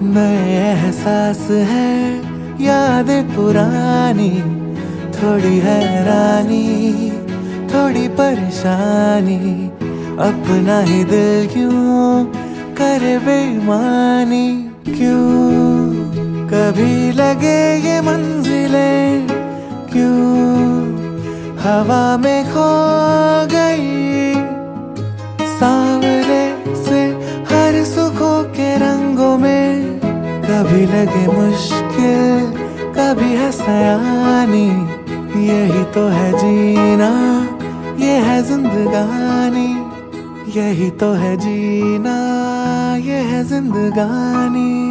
नए एहसास है, यादें पुरानी, थोड़ी हैरानी, थोड़ी परेशानी। अपना ही दिल क्यों करे बेईमानी, क्यों कभी लगे ये मंजिलें, क्यों हवा में खो गई। सांवरे से हर सुखों के रंगों में, कभी लगे मुश्किल, कभी है सयानी। यही तो है जीना, ये है जिंदगानी। यही तो है जीना, ये है जिंदगानी।